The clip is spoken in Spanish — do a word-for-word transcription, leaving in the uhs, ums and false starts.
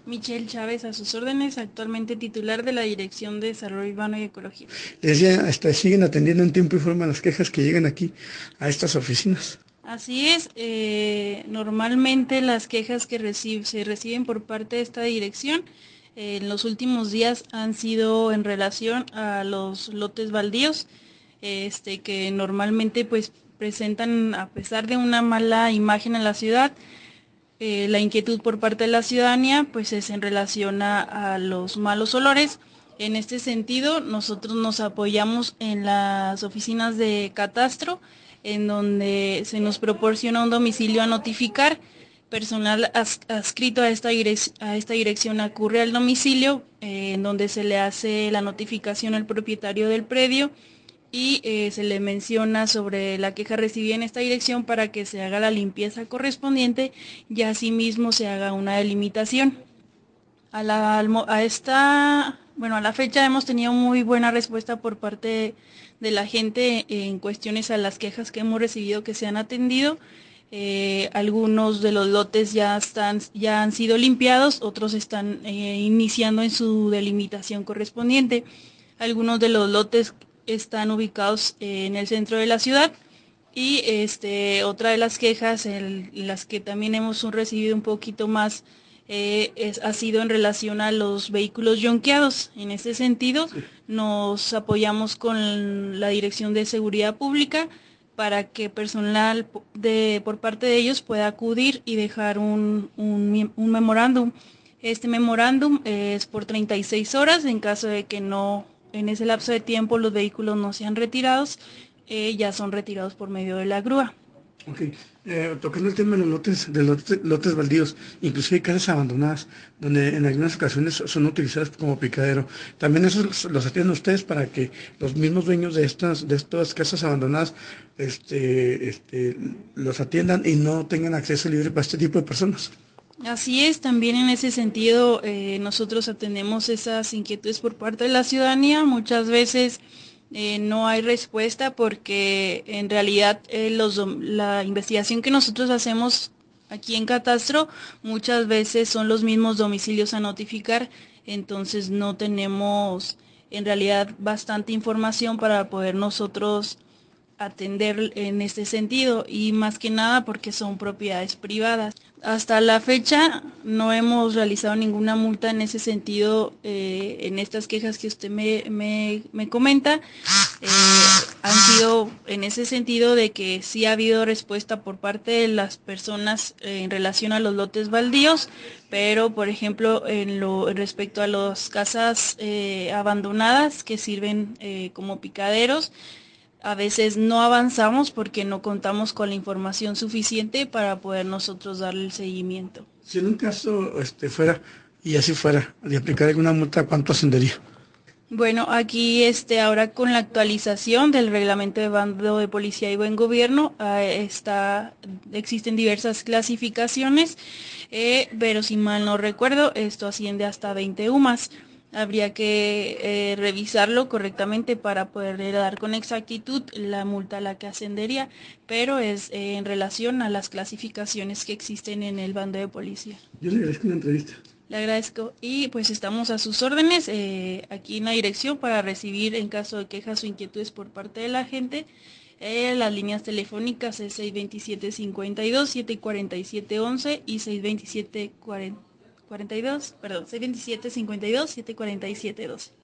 Michelle Chávez, a sus órdenes, actualmente titular de la Dirección de Desarrollo Urbano y Ecología. Les decía, hasta siguen atendiendo en tiempo y forma las quejas que llegan aquí a estas oficinas. Así es, eh, normalmente las quejas que recibe, se reciben por parte de esta dirección eh, en los últimos días han sido en relación a los lotes baldíos, este, que normalmente pues presentan, a pesar de una mala imagen en la ciudad, eh, la inquietud por parte de la ciudadanía pues es en relación a, a los malos olores. En este sentido, nosotros nos apoyamos en las oficinas de catastro, en donde se nos proporciona un domicilio a notificar. Personal adscrito a esta, a esta dirección acude al domicilio, eh, en donde se le hace la notificación al propietario del predio y eh, se le menciona sobre la queja recibida en esta dirección para que se haga la limpieza correspondiente y asimismo se haga una delimitación. A la, a esta, bueno, a la fecha hemos tenido muy buena respuesta por parte de la gente en cuestiones a las quejas que hemos recibido que se han atendido. Eh, algunos de los lotes ya, están, ya han sido limpiados, otros están eh, iniciando en su delimitación correspondiente. Algunos de los lotes están ubicados en el centro de la ciudad. Y este, otra de las quejas, el, las que también hemos recibido un poquito más, eh, es, ha sido en relación a los vehículos yonqueados. En ese sentido, Sí. nos apoyamos con la Dirección de Seguridad Pública para que personal de, por parte de ellos pueda acudir y dejar un, un, un memorándum. Este memorándum es por treinta y seis horas, en caso de que no, en ese lapso de tiempo los vehículos no sean retirados, eh, ya son retirados por medio de la grúa. Ok, eh, tocando el tema de los lotes, de los lotes, lotes baldíos, inclusive hay casas abandonadas, donde en algunas ocasiones son utilizadas como picadero. También esos los atienden ustedes para que los mismos dueños de estas, de estas casas abandonadas, este, este, los atiendan y no tengan acceso libre para este tipo de personas. Así es, también en ese sentido eh, nosotros atendemos esas inquietudes por parte de la ciudadanía. Muchas veces eh, no hay respuesta porque en realidad eh, los, la investigación que nosotros hacemos aquí en Catastro muchas veces son los mismos domicilios a notificar, entonces no tenemos en realidad bastante información para poder nosotros atender en este sentido y más que nada porque son propiedades privadas. Hasta la fecha no hemos realizado ninguna multa en ese sentido, eh, en estas quejas que usted me, me, me comenta. Eh, han sido en ese sentido de que sí ha habido respuesta por parte de las personas eh, en relación a los lotes baldíos, pero por ejemplo en lo respecto a las casas eh, abandonadas que sirven eh, como picaderos, a veces no avanzamos porque no contamos con la información suficiente para poder nosotros darle el seguimiento. Si en un caso este, fuera, y así fuera, de aplicar alguna multa, ¿cuánto ascendería? Bueno, aquí este, ahora con la actualización del reglamento de bando de policía y buen gobierno, eh, está, existen diversas clasificaciones, eh, pero si mal no recuerdo, esto asciende hasta veinte UMAS. Habría que eh, revisarlo correctamente para poder dar con exactitud la multa a la que ascendería, pero es eh, en relación a las clasificaciones que existen en el bando de policía. Yo le agradezco una entrevista. Le agradezco y pues estamos a sus órdenes eh, aquí en la dirección para recibir en caso de quejas o inquietudes por parte de la gente. Eh, las líneas telefónicas es seis veintisiete cincuenta y dos, siete cuarenta y siete once y seis veintisiete cuarenta y dos, perdón, seis veintisiete cincuenta y dos, siete cuarenta y siete doce.